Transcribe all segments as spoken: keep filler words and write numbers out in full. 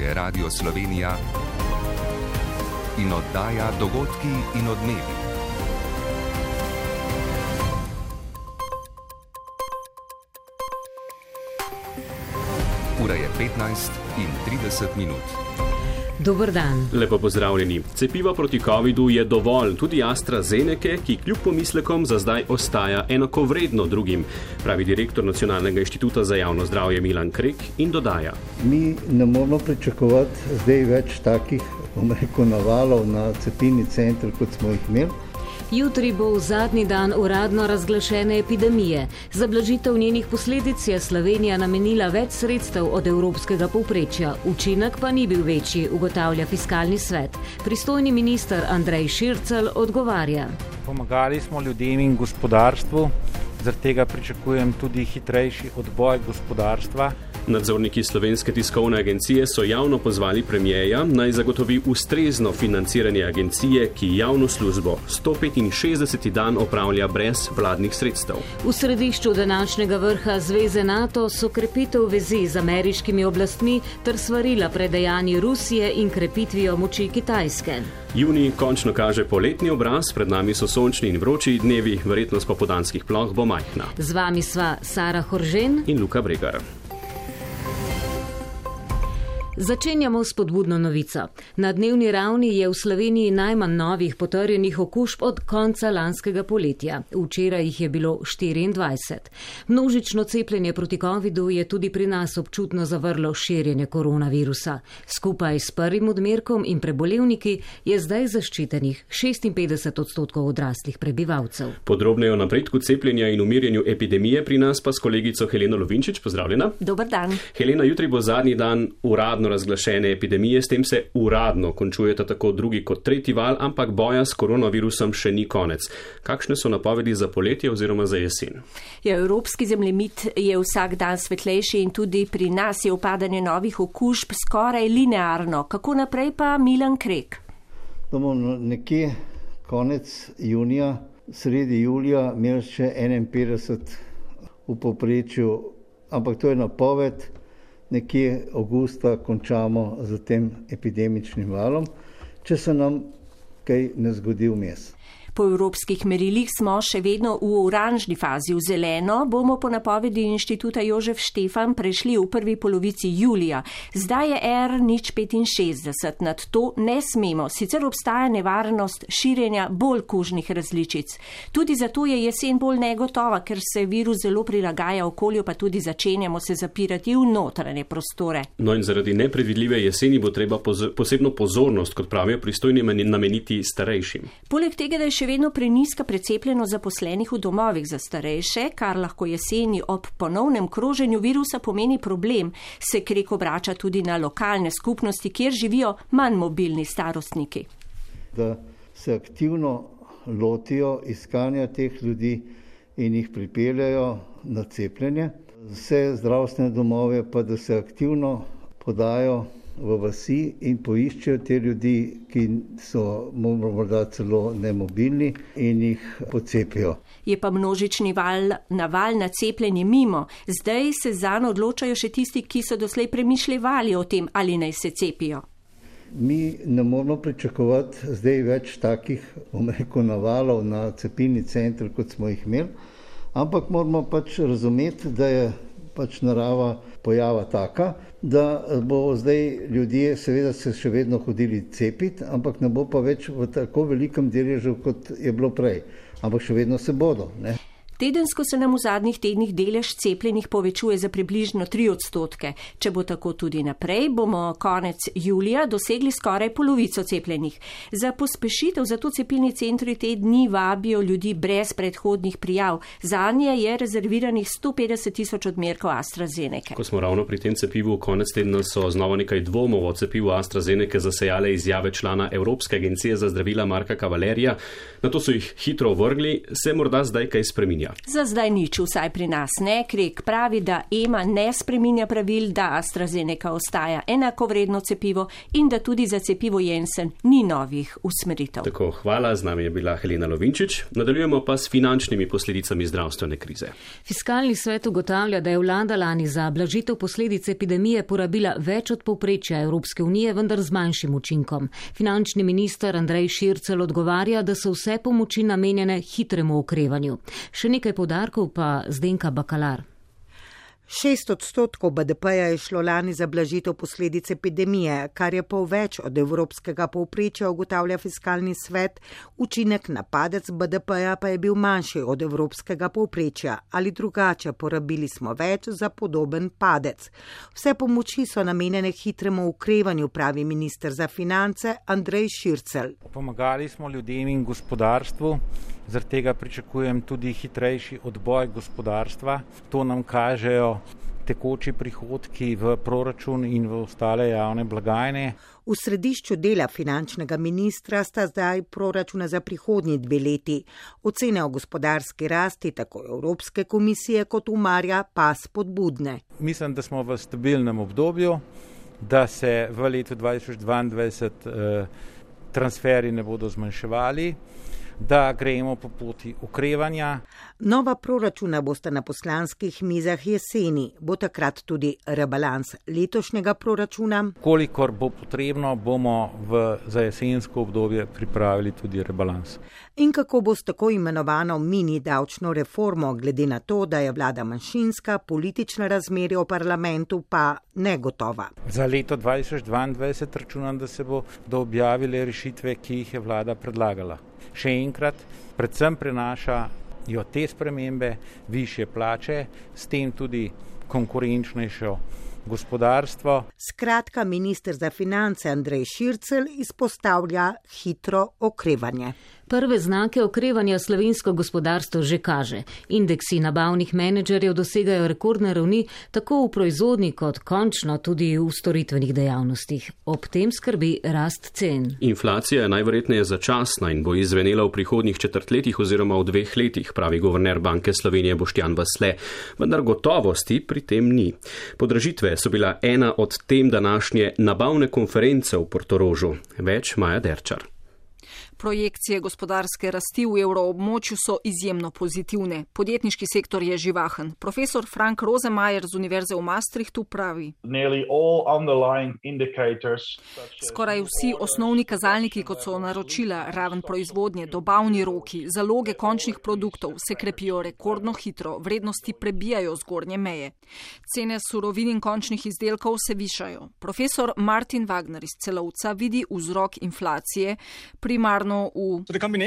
je Radio Slovenija in oddaja Dogodki in odmevi. Ura je petnajst in trideset minut. Dober dan. Lepo pozdravljeni. Cepiva proti covidu je dovolj, tudi AstraZeneca, ki kljub pomislekom za zdaj ostaja enakovredno drugim, pravi direktor Nacionalnega inštituta za javno zdravje Milan Krek in dodaja. Mi ne moramo pričakovati zdaj več takih, bom rekel, navalov na cepilni center, kot smo jih imeli. Jutri bo zadnji dan uradno razglašene epidemije. Za blažitev njenih posledic je Slovenija namenila več sredstev od evropskega povprečja. Učinek pa ni bil večji, ugotavlja fiskalni svet. Pristojni minister Andrej Šircelj odgovarja. Pomagali smo ljudem in gospodarstvu, zaradi tega pričakujem tudi hitrejši odboj gospodarstva. Nadzorniki Slovenske tiskovne agencije so javno pozvali premierja, naj zagotovi ustrezno financiranje agencije, ki javno službo sto petinšestdeseti dan opravlja brez vladnih sredstev. V središču današnjega vrha Zveze NATO so krepitev vezi z ameriškimi oblastmi ter svarila pred dejanji Rusije in krepitvijo moči Kitajske. Junij končno kaže poletni obraz, pred nami so sončni in vroči dnevi, verjetnost popoldanskih ploh bo majhna. Z vami sva Sara Horžen in Luka Bregar. Začenjamo s spodbudno novico. Na dnevni ravni je v Sloveniji najmanj novih potrjenih okužb od konca lanskega poletja. Včeraj jih je bilo štiriindvajset. Množično cepljenje proti covidu je tudi pri nas občutno zavrlo širjenje koronavirusa. Skupaj s prvim odmerkom in prebolevniki je zdaj zaščitenih šestinpetdeset odstotkov odraslih prebivalcev. Podrobneje o napredku cepljenja in umirjanju epidemije pri nas pa s kolegico Heleno Lovinčič. Pozdravljena. Dober dan. Helena, jutri bo zadnji dan uradno razglašene epidemije, s tem se uradno končujeta tako drugi kot tretji val, ampak boja s koronavirusom še ni konec. Kakšne so napovedi za poletje oziroma za jesen? Ja, evropski zemljevid je vsak dan svetlejši in tudi pri nas je upadanje novih okužb skoraj linearno. Kako naprej pa, Milan Krek? Bomo nekje konec junija, sredi julija imeli še enainpetdeset v povprečju, ampak to je napoved. Nekje avgusta končamo z tem epidemičnim valom, če se nam kaj ne zgodi vmes. Po evropskih merilih smo še vedno v oranžni fazi, v zeleno bomo po napovedi inštituta Jožef Štefan prešli v prvi polovici julija. Zdaj je R nič petinšestdeset, nad to ne smemo, sicer obstaja nevarnost širjenja bolj kužnih različic. Tudi zato je jesen bolj negotova, ker se virus zelo prilagaja okolju, pa tudi začenjamo se zapirati v notranje prostore. No in zaradi nepredvidljive jeseni bo treba posebno pozornost, kot pravijo pristojni, nameniti starejšim. Poleg tega, da je še vedno preniska precepljenost zaposlenih v domovih za starejše, kar lahko jeseni ob ponovnem kroženju virusa pomeni problem, se Krek obrača tudi na lokalne skupnosti, kjer živijo manj mobilni starostniki. Da se aktivno lotijo iskanja teh ljudi in jih pripeljajo na cepljenje. Vse zdravstvene domove pa, da se aktivno podajo v vasi in poiščejo te ljudi, ki so morda celo nemobilni, in jih pocepijo. Je pa množični val, naval na cepljenje mimo. Zdaj se zanj odločajo še tisti, ki so doslej premišljevali o tem, ali naj se cepijo. Mi ne moramo pričakovati zdaj več takih, bom rekel, navalov na cepilni center, kot smo jih imeli, ampak moramo pač razumeti, da je pač narava pojava taka, da bo zdaj ljudje seveda se še vedno hodili cepiti, ampak ne bo pa več v tako velikem deležu, kot je bilo prej. Ampak še vedno se bodo, ne? Tedensko se nam v zadnjih tednih delež cepljenih povečuje za približno tri odstotke. Če bo tako tudi naprej, bomo konec julija dosegli skoraj polovico cepljenih. Za pospešitev zato cepilni centri te dni vabijo ljudi brez predhodnih prijav. Zanje je rezerviranih sto petdeset tisoč odmerkov AstraZeneca. Ko smo ravno pri tem cepivu, konec tedna so znova nekaj dvomov o cepivu AstraZeneca zasejale izjave člana Evropske agencije za zdravila Marka Kavalerija. Na to so jih hitro ovrgli, se morda zdaj kaj spreminja. cepljenja. Za zdaj nič, vsaj pri nas ne. Krek pravi, da E M A ne spreminja pravil, da AstraZeneca ostaja enakovredno cepivo in da tudi za cepivo Janssen ni novih usmeritev. Tako, hvala, z nami je bila Helena Lovinčič. Nadaljujemo pa s finančnimi posledicami zdravstvene krize. Fiskalni svet ugotavlja, da je vlada lani za blažitev posledic epidemije porabila več od povprečja Evropske unije, vendar z manjšim učinkom. Finančni minister Andrej Šircelj odgovarja, da so vse pomoči namenjene hitremu okrevanju. Še nekaj poudarkov pa Zdenka Bakalar. Šest odstotkov B D P-ja je šlo lani za blažitev posledic epidemije, kar je pol več od evropskega povprečja, ugotavlja fiskalni svet. Učinek na padec B D P-ja pa je bil manjši od evropskega povprečja. Ali drugače, porabili smo več za podoben padec. Vse pomoči so namenjene hitremu ukrevanju, pravi minister za finance Andrej Šircelj. Pomagali smo ljudem in gospodarstvu. Zaradi tega pričakujem tudi hitrejši odboj gospodarstva. To nam kažejo tekoči prihodki v proračun in v ostale javne blagajne. V središču dela finančnega ministra sta zdaj proračuna za prihodnji dve leti. Ocene o gospodarski rasti tako Evropske komisije kot Umarja pa spodbudne. Mislim, da smo v stabilnem obdobju, da se v letu dva tisoč dvaindvajset eh, transferi ne bodo zmanjševali, da gremo po poti okrevanja. Nova proračuna bosta na poslanskih mizah jeseni. Bo takrat tudi rebalans letošnjega proračuna. Kolikor bo potrebno, bomo v, za jesensko obdobje pripravili tudi rebalans. In kako bo s tako imenovano mini davčno reformo, glede na to, da je vlada manjšinska, politična razmerja v parlamentu pa negotova. Za leto dva tisoč dvaindvajset računam, da se bo do objavile rešitve, ki jih je vlada predlagala. Še enkrat, predvsem prenašajo te spremembe višje plače, s tem tudi konkurenčnejšo gospodarstvo. Skratka, minister za finance Andrej Šircelj izpostavlja hitro okrevanje. Prve znake okrevanja slovensko gospodarstvo že kaže. Indeksi nabavnih menedžerjev dosegajo rekordne ravni tako v proizvodnji kot končno tudi v storitvenih dejavnostih. Ob tem skrbi rast cen. Inflacija je najverjetneje začasna in bo izvenela v prihodnjih četrtletjih oziroma v dveh letih, pravi guverner Banke Slovenije Boštjan Vasle. Vendar gotovosti pri tem ni. Podražitve so bila ena od tem današnje nabavne konference v Portorožu. Več Maja Derčar. Projekcije gospodarske rasti v evroobmočju so izjemno pozitivne. Podjetniški sektor je živahen. Profesor Frank Rosemeyer z Univerze v Maastrichtu pravi: Skoraj vsi osnovni kazalniki, kot so naročila, raven proizvodnje, dobavni roki, zaloge končnih produktov, se krepijo rekordno hitro, vrednosti prebijajo zgornje meje. Cene surovin in končnih izdelkov se višajo. Profesor Martin Wagner iz Celovca vidi vzrok inflacije primarno v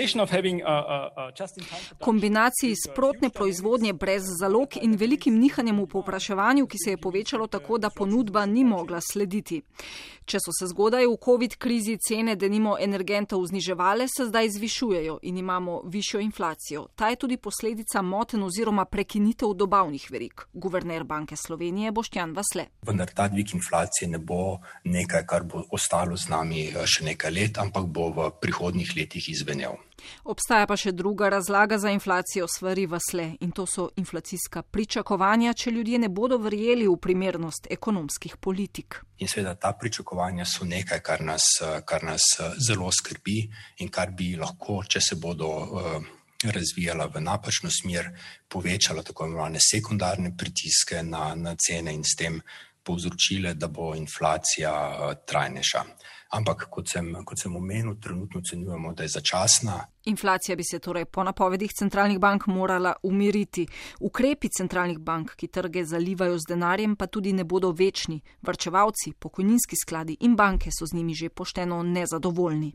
kombinaciji sprotne proizvodnje brez zalog in velikim nihanjem v povpraševanju, ki se je povečalo tako, da ponudba ni mogla slediti. Če so se zgodaj v covid krizi cene denimo energentov zniževale, se zdaj zvišujejo in imamo višjo inflacijo. Ta je tudi posledica motenj oziroma prekinitev dobavnih verig. Guverner Banke Slovenije Boštjan Vasle. Vendar ta dvig inflacije ne bo nekaj, kar bo ostalo z nami še nekaj let, ampak bo v prihodnjih letih izvenel. Obstaja pa še druga razlaga za inflacijo, svari Vasle, in to so inflacijska pričakovanja, če ljudje ne bodo verjeli v primernost ekonomskih politik. In seveda ta pričakovanja so nekaj, kar nas, kar nas zelo skrbi in kar bi lahko, če se bodo uh, razvijala v napačno smer, povečala tako imenovane sekundarne pritiske na, na cene in s tem povzročile, da bo inflacija uh, trajnejša. Ampak, kot sem, kot sem omenil, trenutno ocenjujemo, da je začasna. Inflacija bi se torej po napovedih centralnih bank morala umiriti. Ukrepi centralnih bank, ki trge zalivajo z denarjem, pa tudi ne bodo večni. Varčevalci, pokojninski skladi in banke so z njimi že pošteno nezadovoljni.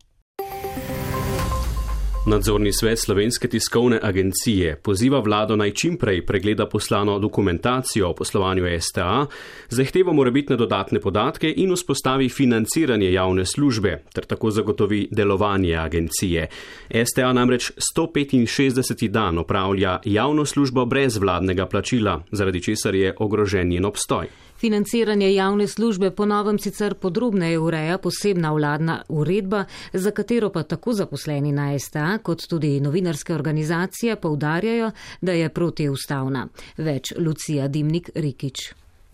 Nadzorni svet Slovenske tiskovne agencije poziva vlado naj čimprej pregleda poslano dokumentacijo o poslovanju S T A, zahteva morebitne dodatne podatke in vzpostavi financiranje javne službe, ter tako zagotovi delovanje agencije. S T A namreč sto petinšestdeseti dan opravlja javno službo brez vladnega plačila, zaradi česar je ogrožen njen obstoj. Financiranje javne službe po novem sicer podrobneje ureja posebna vladna uredba, za katero pa tako zaposleni na S T A kot tudi novinarske organizacije poudarjajo, da je protiustavna. Več Lucija Dimnik Rikič.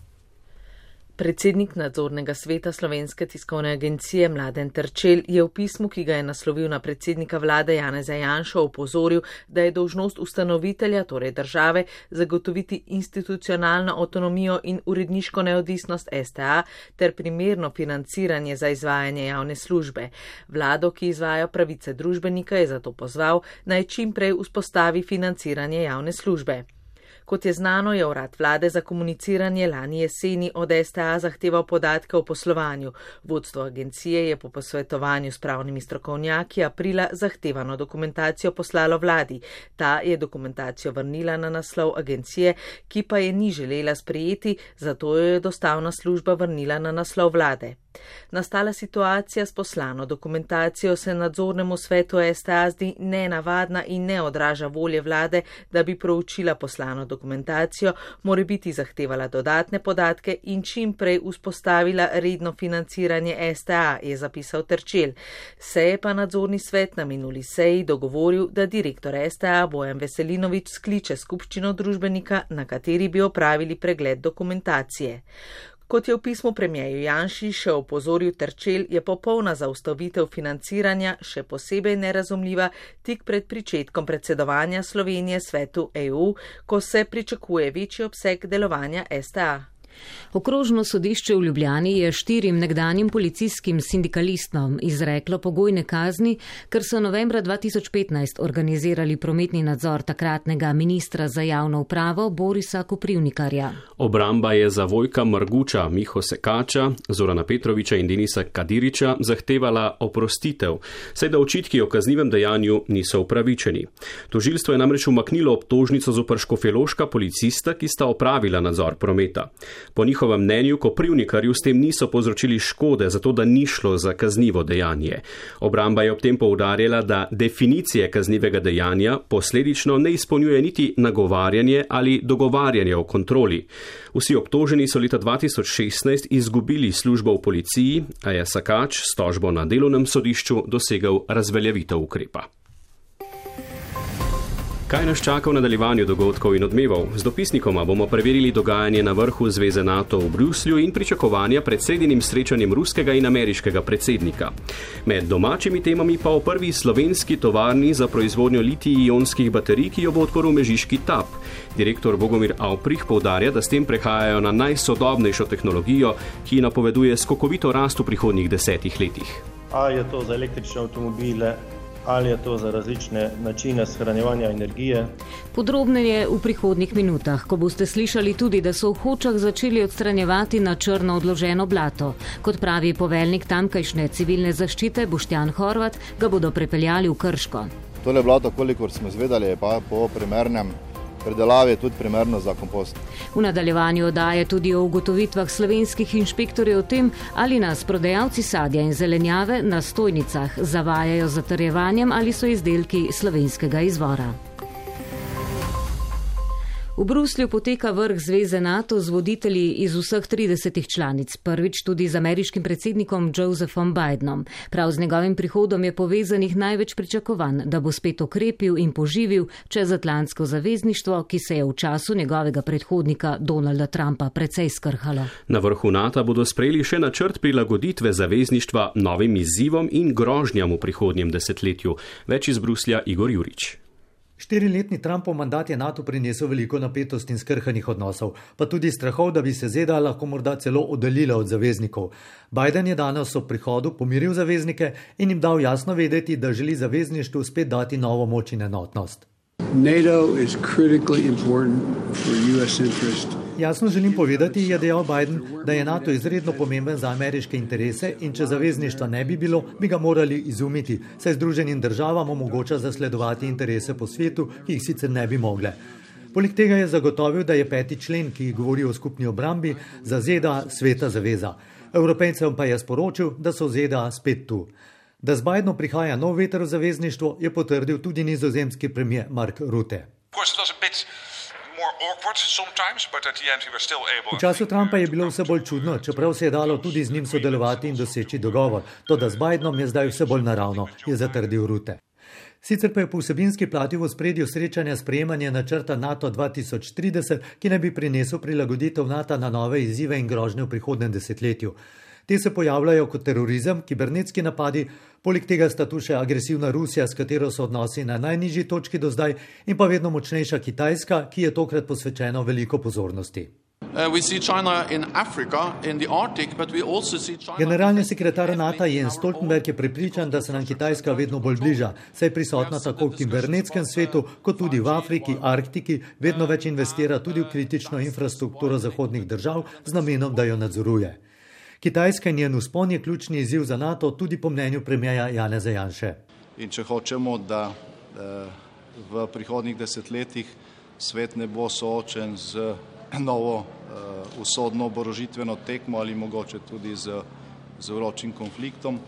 Predsednik nadzornega sveta Slovenske tiskovne agencije Mladen Terčelj je v pismu, ki ga je naslovil na predsednika vlade Janeza Janšo, opozoril, da je dolžnost ustanovitelja, torej države, zagotoviti institucionalno avtonomijo in uredniško neodvisnost S T A ter primerno financiranje za izvajanje javne službe. Vlado, ki izvaja pravice družbenika, je zato pozval, naj čim prej vzpostavi financiranje javne službe. Kot je znano, je urad vlade za komuniciranje lani jeseni od S T A zahteval podatke o poslovanju. Vodstvo agencije je po posvetovanju s pravnimi strokovnjaki aprila zahtevano dokumentacijo poslalo vladi. Ta je dokumentacijo vrnila na naslov agencije, ki pa je ni želela sprejeti, zato jo je dostavna služba vrnila na naslov vlade. Nastala situacija s poslano dokumentacijo se nadzornemu svetu S T A zdi nenavadna in ne odraža volje vlade, da bi proučila poslano dokumentacijo, morebiti zahtevala dodatne podatke in čim prej vzpostavila redno financiranje S T A, je zapisal Terčelj. Se je pa nadzorni svet na minuli seji dogovoril, da direktor S T A Bojan Veselinovič skliče skupščino družbenika, na kateri bi opravili pregled dokumentacije. Kot je v pismu premierju Janši še opozoril Terčelj, je popolna zaustavitev financiranja še posebej nerazumljiva tik pred pričetkom predsedovanja Slovenije svetu E U, ko se pričakuje večji obseg delovanja S T A. Okrožno sodišče v Ljubljani je štirim nekdanjim policijskim sindikalistom izreklo pogojne kazni, ker so novembra dva tisoč petnajst organizirali prometni nadzor takratnega ministra za javno upravo Borisa Koprivnikarja. Obramba je za Vojka Marguča, Miho Sekača, Zorana Petroviča in Denisa Kadiriča zahtevala oprostitev, saj da očitki o kaznivem dejanju niso upravičeni. Tožilstvo je namreč umaknilo obtožnico zoper škofjeloška policista, ki sta opravila nadzor prometa. Po njihovem mnenju Koprivnikarju s tem niso povzročili škode, zato da ni šlo za kaznivo dejanje. Obramba je ob tem poudarjala, da definicije kaznivega dejanja posledično ne izpolnjuje niti nagovarjanje ali dogovarjanje o kontroli. Vsi obtoženi so leta dva tisoč šestnajst izgubili službo v policiji, a je Sakač s tožbo na delovnem sodišču dosegel razveljavitev ukrepa. Kaj nas čaka v nadaljevanju dogodkov in odmevov? Z dopisnikoma bomo preverili dogajanje na vrhu Zveze NATO v Bruslju in pričakovanja pred sredinim srečanjem ruskega in ameriškega predsednika. Med domačimi temami pa o prvi slovenski tovarni za proizvodnjo litij-ionskih baterij, ki jo bo odprl mežiški T A P. Direktor Bogomir Avprih poudarja, da s tem prehajajo na najsodobnejšo tehnologijo, ki napoveduje skokovito rast v prihodnjih desetih letih. Ali je to za električne avtomobile, ali je to za različne načine shranjevanja energije. Podrobneje v prihodnjih minutah, ko boste slišali tudi, da so v Hočah začeli odstranjevati na črno odloženo blato. Kot pravi poveljnik tamkajšnje civilne zaščite Boštjan Horvat, ga bodo prepeljali v Krško. Tole blato, kolikor smo izvedeli, je pa po primernem predelavi tudi primerno za kompost. V nadaljevanju oddaje tudi o ugotovitvah slovenskih inšpektorjev o tem, ali nas prodajalci sadja in zelenjave na stojnicah zavajajo z zatrjevanjem ali so izdelki slovenskega izvora. V Bruslju poteka vrh Zveze NATO z voditelji iz vseh tridesetih članic, prvič tudi z ameriškim predsednikom Josephom Bidenom. Prav z njegovim prihodom je povezanih največ pričakovanj, da bo spet okrepil in poživil čezatlantsko zavezništvo, ki se je v času njegovega predhodnika Donalda Trumpa precej skrhalo. Na vrhu NATO bodo sprejeli še načrt prilagoditve zavezništva novim izzivom in grožnjam v prihodnjem desetletju. Več iz Bruslja Igor Jurič. Štiriletni Trumpov mandat je NATO prinesel veliko napetosti in skrhanih odnosov, pa tudi strahov, da bi se ZDA lahko morda celo oddaljila od zaveznikov. Biden je danes ob prihodu pomiril zaveznike in jim dal jasno vedeti, da želi zavezništvu spet dati novo moč in enotnost. NATO is critically important for U S interest. Jasno želim povedati, je dejal Biden, da je NATO izredno pomemben za ameriške interese in če zavezništva ne bi bilo, bi ga morali izumiti, saj Združenim državam omogoča zasledovati interese po svetu, ki jih sicer ne bi mogle. Poleg tega je zagotovil, da je peti člen, ki govori o skupni obrambi, za ZDA sveta zaveza. Evropejcem pa je sporočil, da so ZDA spet tu. Da z Bidenom prihaja nov veter v zavezništvo, je potrdil tudi nizozemski premier Mark Rutte. V času Trumpa je bilo vse bolj čudno, čeprav se je dalo tudi z njim sodelovati in doseči dogovor. Toda z Bidenom je zdaj vse bolj naravno, je zatrdil Rutte. Sicer pa je po vsebinski plati v ospredju srečanja sprejemanje načrta NATO dva tisoč trideset, ki naj bi prinesel prilagoditev NATO na nove izzive in grožnje v prihodnem desetletju. Te se pojavljajo kot terorizem, kibernetski napadi, poleg tega sta tu še agresivna Rusija, s katero so odnosi na najnižji točki do zdaj, in pa vedno močnejša Kitajska, ki je tokrat posvečeno veliko pozornosti. Generalni sekretar NATO Jens Stoltenberg je prepričan, da se nam Kitajska vedno bolj bliža, saj je prisotna tako v kibernetskem svetu, kot tudi v Afriki, Arktiki, vedno več investira tudi v kritično infrastrukturo zahodnih držav z namenom, da jo nadzoruje. Kitajska in njen vzpon je ključni izziv za NATO, tudi po mnenju premierja Janeza Janše. In če hočemo, da v prihodnjih desetletjih svet ne bo soočen z novo uh, usodno oborožitveno tekmo ali mogoče tudi z, z vročim konfliktom,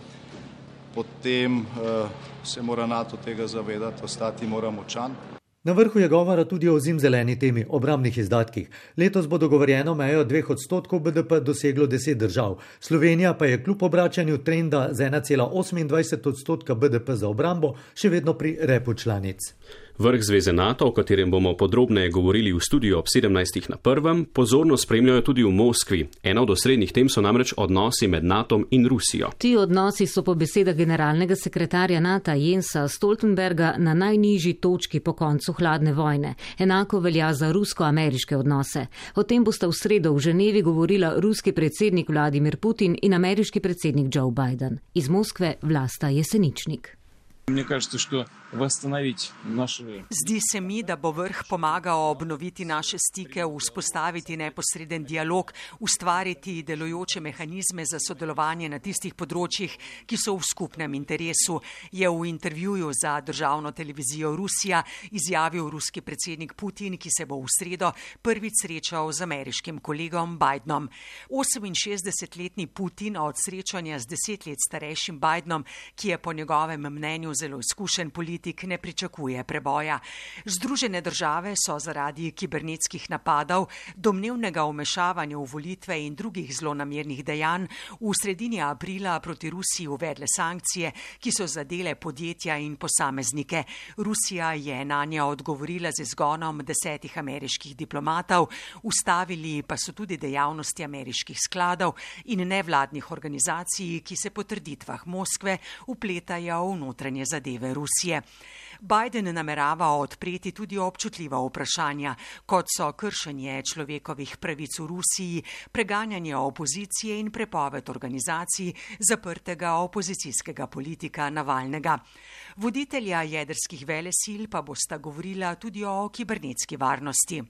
potem uh, se mora NATO tega zavedati, ostati mora močan. Na vrhu je govora tudi o zimzeleni temi, obrambnih izdatkih. Letos bo dogovorjeno mejo dveh odstotkov B D P doseglo deset držav. Slovenija pa je kljub obračanju trenda z ena cela osemindvajset odstotka B D P za obrambo še vedno pri repu članic. Vrh Zveze NATO, o katerem bomo podrobneje govorili v studiu ob sedemnajstih na prvem, pozorno spremljajo tudi v Moskvi. Ena od osrednjih tem so namreč odnosi med NATOm in Rusijo. Ti odnosi so po besedah generalnega sekretarja NATO Jensa Stoltenberga na najnižji točki po koncu hladne vojne. Enako velja za rusko-ameriške odnose. O tem bosta v sredo v Ženevi govorila ruski predsednik Vladimir Putin in ameriški predsednik Joe Biden. Iz Moskve Vlasta Jeseničnik. Мне кажется, что восстановить наши... Zdi se mi, da bo vrh pomagal obnoviti naše stike, vzpostaviti neposreden dialog, ustvariti delujoče mehanizme za sodelovanje na tistih področjih, ki so v skupnem interesu, je v intervjuju za državno televizijo Rusija izjavil ruski predsednik Putin, ki se bo v sredo prvič srečal z ameriškim kolegom Bidenom. oseminšestdesetletni Putin od srečanja z deset let starejšim Bidenom, ki je po njegovem mnenju zelo izkušen politik, ne pričakuje preboja. Združene države so zaradi kibernetskih napadov, domnevnega vmešavanja v volitve in drugih zlonamernih dejanj v sredini aprila proti Rusiji uvedle sankcije, ki so zadele podjetja in posameznike. Rusija je nanje odgovorila z izgonom desetih ameriških diplomatov, ustavili pa so tudi dejavnosti ameriških skladov in nevladnih organizacij, ki se po trditvah Moskve vpletajo v notranje zadeve Rusije. Biden namerava odpreti tudi občutljiva vprašanja, kot so kršenje človekovih pravic v Rusiji, preganjanje opozicije in prepoved organizacij zaprtega opozicijskega politika Navalnega. Voditelja jedrskih velesil pa bosta govorila tudi o kibernetski varnosti.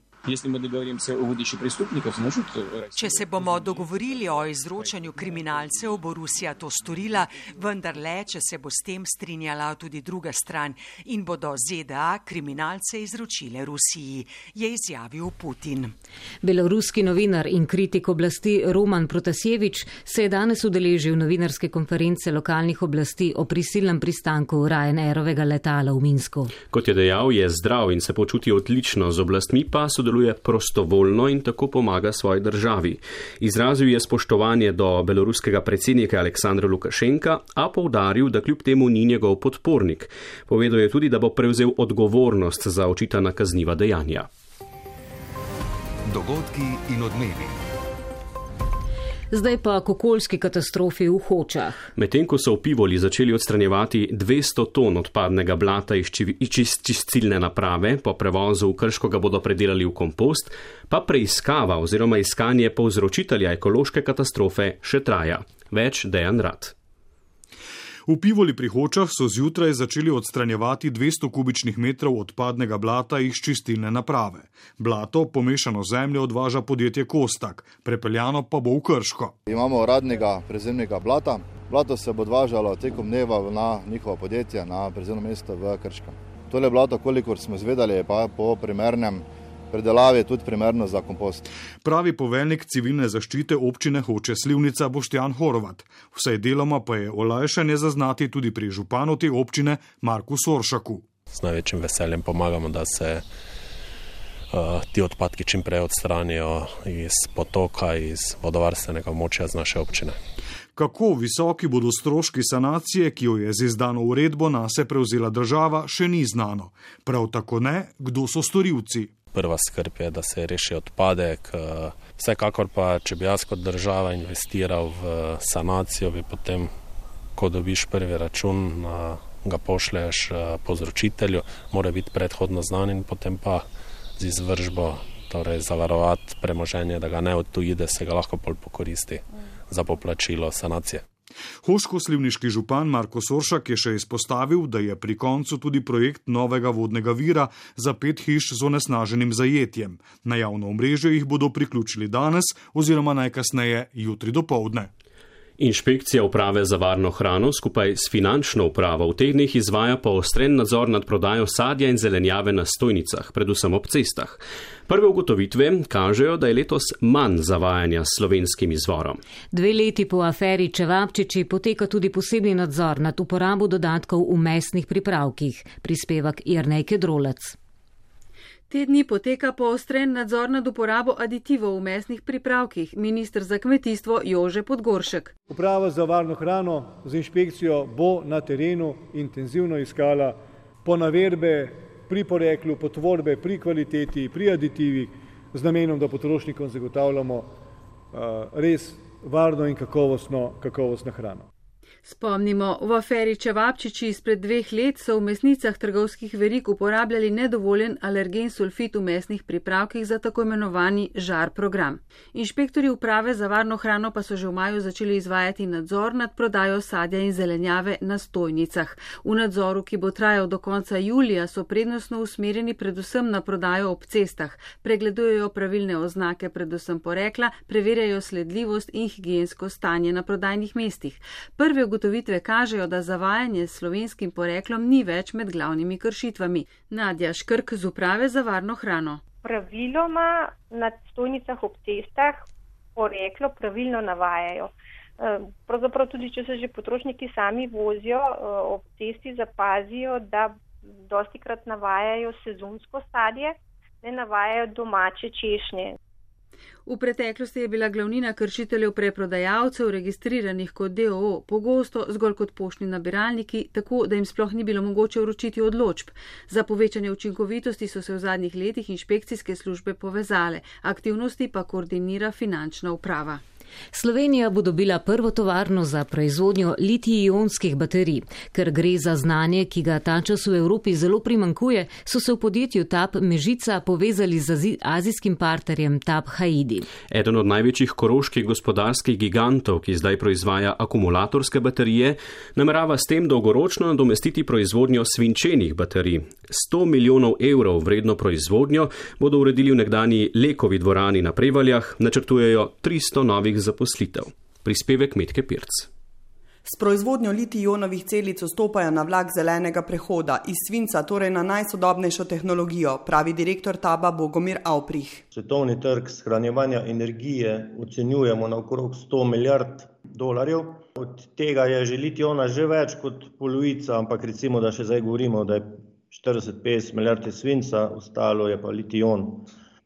Če se bomo dogovorili o izročanju kriminalcev, bo Rusija to storila, vendar le, če se bo s tem strinjala tudi druga stran in bodo Z D A kriminalce izročile Rusiji, je izjavil Putin. Beloruski novinar in kritik oblasti Roman Protasjevič se je danes udeležil novinarske konference lokalnih oblasti o prisilnem pristanku Ryanairovega letala v Minsku. Kot je dejal, je zdrav in se počuti odlično, z oblastmi pa sodeluje prostovoljno in tako pomaga svoji državi. Izrazil je spoštovanje do beloruskega predsednika Aleksandra Lukašenka, a poudaril, da kljub temu ni njegov podpornik. Povedal je tudi, da bo prevzel odgovornost za očitana kazniva dejanja. Dogodki in odmevi. Zdaj pa k okoljski katastrofi v Hočah. Medtem ko so v Pivoli začeli odstranjevati dvesto ton odpadnega blata iz čistilne naprave, po prevozu v Krško ga bodo predelali v kompost, pa preiskava oziroma iskanje povzročitelja ekološke katastrofe še traja. Več Dejan Rad. V Pivoli pri Hočah so zjutraj začeli odstranjevati dvesto kubičnih metrov odpadnega blata iz čistilne naprave. Blato, pomešano zemljo, odvaža podjetje Kostak, prepeljano pa bo v Krško. Imamo radnega prezemnega blata. Blato se bo odvažalo tekom dneva na njihovo podjetje, na prezemno mesto v Krškem. Tole blato, kolikor smo izvedeli, je pa po primernem predelavi tudi primerno za kompost. Pravi poveljnik civilne zaščite občine Hoče Slivnica Boštjan Horvat. Vsaj deloma pa je olajšanje zaznati tudi pri županu te občine Marku Soršaku. S največjim veseljem pomagamo, da se ti odpadki čim prej odstranijo iz potoka, iz vodovarstvenega območja z naše občine. Kako visoki bodo stroški sanacije, ki jo je z izdano uredbo nase prevzela država, še ni znano. Prav tako ne, kdo so storilci. Prva skrb je, da se reši odpadek. Vsekakor pa, če bi jaz kot država investiral v sanacijo, bi potem, ko dobiš prvi račun, ga pošleš povzročitelju, mora biti predhodno znan in potem pa z izvržbo, torej zavarovati premoženje, da ga ne odtuji, da se ga lahko pol pokoristi za poplačilo sanacije. Hoško-slivniški župan Marko Soršak je še izpostavil, da je pri koncu tudi projekt novega vodnega vira za pet hiš z onesnaženim zajetjem. Na javno omrežje jih bodo priključili danes oziroma najkasneje jutri dopoldne. Inšpekcija uprave za varno hrano skupaj s finančno upravo v teh dneh izvaja poostren nadzor nad prodajo sadja in zelenjave na stojnicah, predvsem ob cestah. Prve ugotovitve kažejo, da je letos manj zavajanja s slovenskim izvorom. Dve leti po aferi Čevapčiči poteka tudi posebni nadzor nad uporabo dodatkov v mesnih pripravkih, prispevek Jernej Kedrolec. Te dni poteka poostren nadzor nad uporabo aditivov v mesnih pripravkih, minister za kmetijstvo Jože Podgoršek. Uprava za varno hrano z inšpekcijo bo na terenu intenzivno iskala ponavedbe pri poreklu, potvorbe, pri kvaliteti, pri aditivih, z namenom, da potrošnikom zagotavljamo uh, res varno in kakovostno, kakovostno hrano. Spomnimo, v aferi Čevapčiči izpred dveh let so v mesnicah trgovskih verig uporabljali nedovoljen alergen sulfit v mesnih pripravkih za tako imenovani žar program. Inšpektorji uprave za varno hrano pa so že v maju začeli izvajati nadzor nad prodajo sadja in zelenjave na stojnicah. V nadzoru, ki bo trajal do konca julija, so prednostno usmerjeni predvsem na prodajo ob cestah, pregledujejo pravilne oznake predvsem porekla, preverjajo sledljivost in higiensko stanje na prodajnih mestih. Prve ugotovitve kažejo, da zavajanje s slovenskim poreklom ni več med glavnimi kršitvami. Nadja Škrk z uprave za varno hrano. Praviloma na stojnicah ob cestah poreklo pravilno navajajo. Pravzaprav tudi, če se že potrošniki sami vozijo, ob cesti zapazijo, da dostikrat navajajo sezonsko sadje, ne navajajo domače češnje. V preteklosti je bila glavnina kršiteljev preprodajalcev registriranih kot D O O, pogosto zgolj kot poštni nabiralniki, tako da jim sploh ni bilo mogoče vročiti odločb. Za povečanje učinkovitosti so se v zadnjih letih inšpekcijske službe povezale, aktivnosti pa koordinira finančna uprava. Slovenija bo dobila prvo tovarno za proizvodnjo litij-ionskih baterij. Ker gre za znanje, ki ga ta čas v Evropi zelo primankuje, so se v podjetju T A P Mežica povezali z azijskim partnerjem T A P Haidi. Eden od največjih koroških gospodarskih gigantov, ki zdaj proizvaja akumulatorske baterije, namerava s tem dolgoročno nadomestiti proizvodnjo svinčenih baterij. sto milijonov evrov vredno proizvodnjo bodo uredili v nekdanji Lekovi dvorani na Prevaljah, načrtujejo tristo novih zaposlitev. Prispevek Metke Pirc. S proizvodnjo litij-ionovih celic vstopajo na vlak zelenega prehoda, iz svinca torej na najsodobnejšo tehnologijo, pravi direktor T A B-a Bogomir Avprih. Svetovni trg shranjevanja energije ocenjujemo na okrog sto milijard dolarjev. Od tega je že litij-iona že več kot polovica, ampak recimo, da še zdaj govorimo, da je štirideset do petdeset milijard svinca, ostalo je pa litij-ion.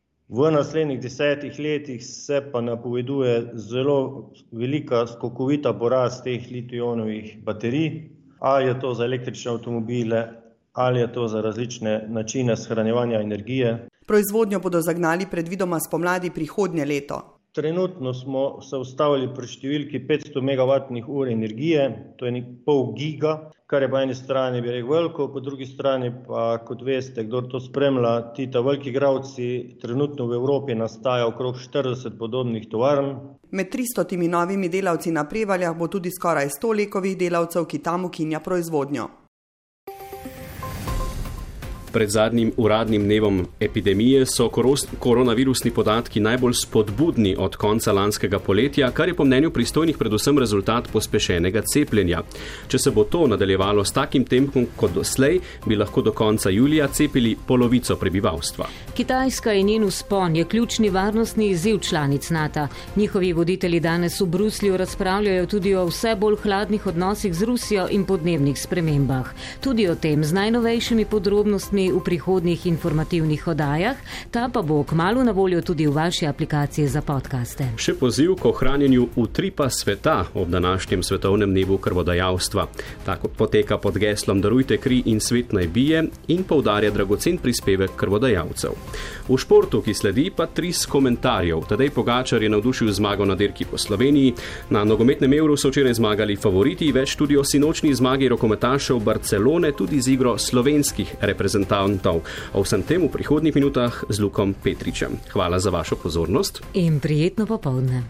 V naslednjih desetih letih se pa napoveduje zelo velika skokovita porast teh litij-ionovih baterij, ali je to za električne avtomobile, ali je to za različne načine shranjevanja energije. Proizvodnjo bodo zagnali predvidoma spomladi prihodnje leto. Trenutno smo se ustavili pri številki petsto megavatnih ur energije, to je nek pol giga, kar je po eni strani bi rekel veliko, po drugi strani pa, kot veste, kdo to spremlja, ti ta veliki igralci, trenutno v Evropi nastaja okrog štirideset podobnih tovarn. Med tristotimi novimi delavci na Prevaljah bo tudi skoraj sto Lekovih delavcev, ki tam ukinja proizvodnjo. Pred zadnjim uradnim dnevom epidemije so koronavirusni podatki najbolj spodbudni od konca lanskega poletja, kar je po mnenju pristojnih predvsem rezultat pospešenega cepljenja. Če se bo to nadaljevalo s takim tempom kot doslej, bi lahko do konca julija cepili polovico prebivalstva. Kitajska in njen vzpon je ključni varnostni izziv članic NATO. Njihovi voditelji danes v Bruslju razpravljajo tudi o vse bolj hladnih odnosih z Rusijo in podnebnih spremembah. Tudi o tem z najnovejšimi podrobnostmi vami v prihodnjih informativnih oddajah, ta pa bo kmalu na voljo tudi v vaši aplikaciji za podcaste. Še poziv k ohranjanju utripa sveta ob današnjem svetovnem dnevu krvodajalstva. Tako poteka pod geslom Darujte kri in svet naj bije in poudarja dragocen prispevek krvodajalcev. V športu, ki sledi, pa tris komentarjev. Tadej Pogačar je navdušil zmago na dirki po Sloveniji. Na nogometnem Euru so včeraj zmagali favoriti, več tudi o sinočni zmagi rokometašev Barcelone, tudi z igro slovenskih reprezentantov. O vsem tem v prihodnjih minutah z Lukom Petričem. Hvala za vašo pozornost. In prijetno popoldne.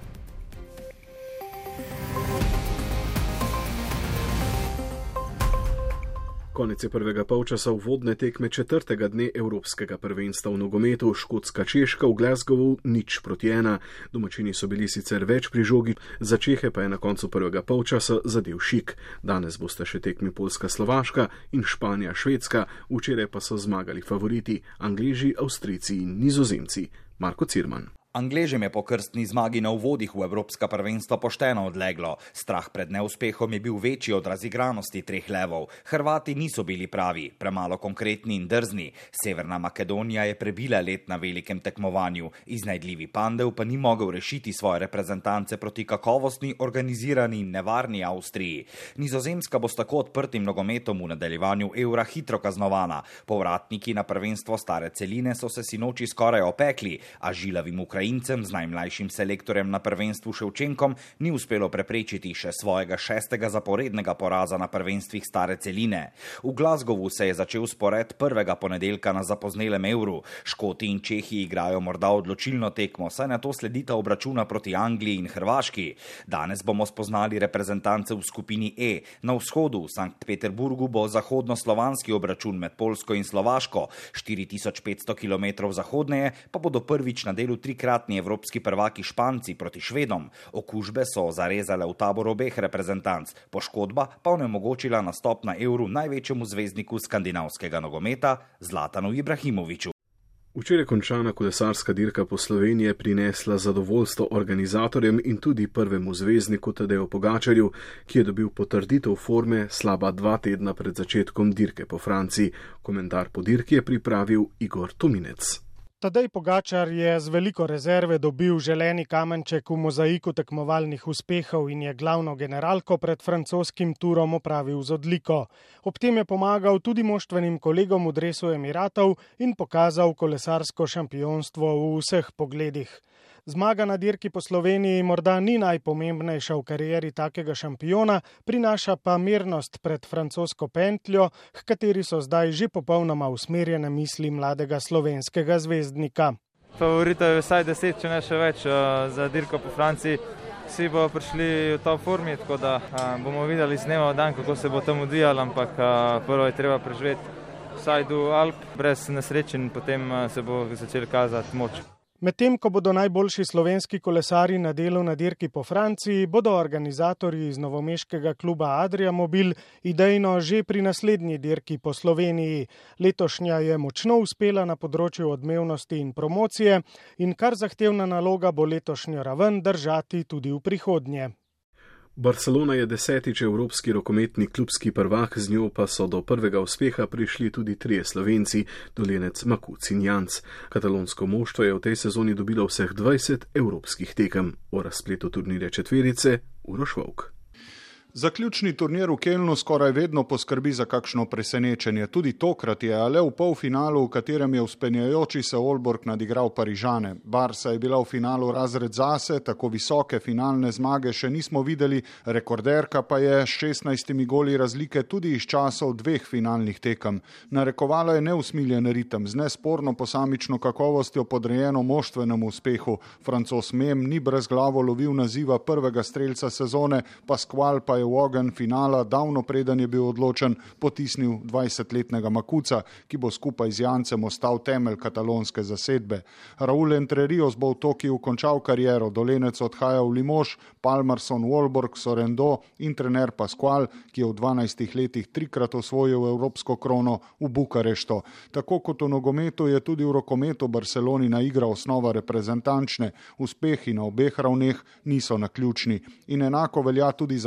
Konec je prvega polčasa uvodne tekme četrtega dne Evropskega prvenstva v nogometu. Škotska Češka v Glasgowu nič proti ena. Domačini so bili sicer več pri žogi, za Čehe pa je na koncu prvega polčasa zadel Šik. Danes bosta še tekmi Poljska Slovaška in Španija Švedska, včeraj pa so zmagali favoriti Angleži, Avstrijci in Nizozemci. Marko Cirman. Angležem je po krstni zmagi na uvodih v Evropska prvenstva pošteno odleglo. Strah pred neuspehom je bil večji od razigranosti treh levov. Hrvati niso bili pravi, premalo konkretni in drzni. Severna Makedonija je prebila let na velikem tekmovanju. Iznajdljivi Pandev pa ni mogel rešiti svoje reprezentance proti kakovostni, organizirani in nevarni Avstriji. Nizozemska bo s tako odprtim nogometom v nadaljevanju Eura hitro kaznovana. Povratniki na prvenstvo stare celine so se sinoči skoraj opekli, a žilavim Ukrajincem z najmlajšim selektorjem na prvenstvu Ševčenkom ni uspelo preprečiti še svojega šestega zaporednega poraza na prvenstvih stare celine. V Glasgowu se je začel spored prvega ponedeljka na zapoznelem Euru. Škoti in Čehi igrajo morda odločilno tekmo, saj na to sledita obračuna proti Angliji in Hrvaški. Danes bomo spoznali reprezentance v skupini E. Na vzhodu v Sankt Peterburgu bo zahodnoslovanski obračun med Poljsko in Slovaško. štiri tisoč petsto kilometrov zahodneje pa bodo prvič na delu trikrat evropski prvaki Španci proti Švedom. Okužbe so zarezale v tabor obeh reprezentanc, poškodba pa onemogočila nastop na Euru največjemu zvezdniku skandinavskega nogometa Zlatanu Ibrahimoviću. Včeraj končana kolesarska dirka po Sloveniji je prinesla zadovoljstvo organizatorjem in tudi prvemu zvezdniku Tadeju Pogačarju, ki je dobil potrditev forme slaba dva tedna pred začetkom dirke po Franciji. Komentar po dirki je pripravil Igor Tominec. Tadej Pogačar je z veliko rezerve dobil želeni kamenček v mozaiku tekmovalnih uspehov in je glavno generalko pred francoskim turom opravil z odliko. Ob tem je pomagal tudi moštvenim kolegom v dresu Emiratov in pokazal kolesarsko šampionstvo v vseh pogledih. Zmaga na dirki po Sloveniji morda ni najpomembnejša v karieri takega šampiona, prinaša pa mirnost pred francosko pentljo, k kateri so zdaj že popolnoma usmerjene misli mladega slovenskega zvezdnika. Favorita je vsaj deset, če ne še več, za dirko po Franciji. Vsi bodo prišli v top formi, tako da bomo videli z dneva v dan, kako se bo tam odvijalo, ampak prvo je treba preživeti vsaj do Alp brez nesreč in potem se bo začel kazati moč. Medtem, ko bodo najboljši slovenski kolesari na delu na dirki po Franciji, bodo organizatorji iz novomeškega kluba Adria Mobil idejno že pri naslednji dirki po Sloveniji. Letošnja je močno uspela na področju odmevnosti in promocije in kar zahtevna naloga bo letošnjo raven držati tudi v prihodnje. Barcelona je desetič evropski rokometni klubski prvak, z njo pa so do prvega uspeha prišli tudi trije Slovenci, Dolenec, Makuc in Janc. Katalonsko moštvo je v tej sezoni dobilo vseh dvajset evropskih tekem. O razpletu turnirja četverice Uroš Volk. Zaključni turnir v Kelnu skoraj vedno poskrbi za kakšno presenečenje. Tudi tokrat je, a le v polfinalu, v katerem je vzpenjajoči se Aalborg nadigral Parižane. Barsa je bila v finalu razred zase, tako visoke finalne zmage še nismo videli, rekorderka pa je s šestnajstimi goli razlike tudi iz časov dveh finalnih tekem. Narekovala je neusmiljen ritem, z nesporno posamično kakovostjo podrejeno moštvenemu uspehu. Francoz Mem ni brezglavo lovil naziva prvega strelca sezone, Pascual pa je v ogenj finala, davno preden je bil odločen, potisnil dvajsetletnega Makuca, ki bo skupaj z Jancem ostal temelj katalonske zasedbe. Raul Entre Rios bo v Tokiju končal kariero, Dolenec odhaja v Limož, Palmerson v Aalborg, Sorendo in trener Pascual, ki je v dvanajstih letih trikrat osvojil evropsko krono v Bukarešto. Tako kot v nogometu je tudi v rokometu Barcelonina igra osnova reprezentančne. Uspehi na obeh ravneh niso naključni. In enako velja tudi za Dance,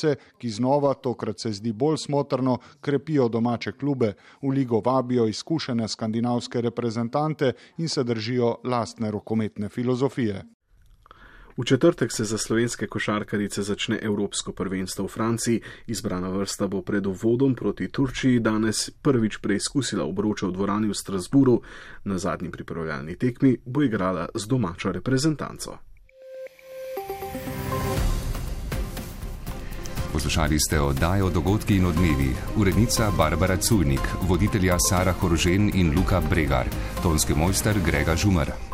igralce, ki znova, tokrat se zdi bolj smotrno, krepijo domače klube, v ligo vabijo izkušene skandinavske reprezentante in se držijo lastne rokometne filozofije. V četrtek se za slovenske košarkarice začne Evropsko prvenstvo v Franciji. Izbrana vrsta bo pred uvodom proti Turčiji danes prvič preizkusila obroče v dvorani v Strasburu. Na zadnji pripravljalni tekmi bo igrala z domačo reprezentanco. Poslušali ste oddajo Dogodki in odmevi. Urednica Barbara Culnik, voditelja Sara Horožen in Luka Bregar, tonski mojster Grega Žumar.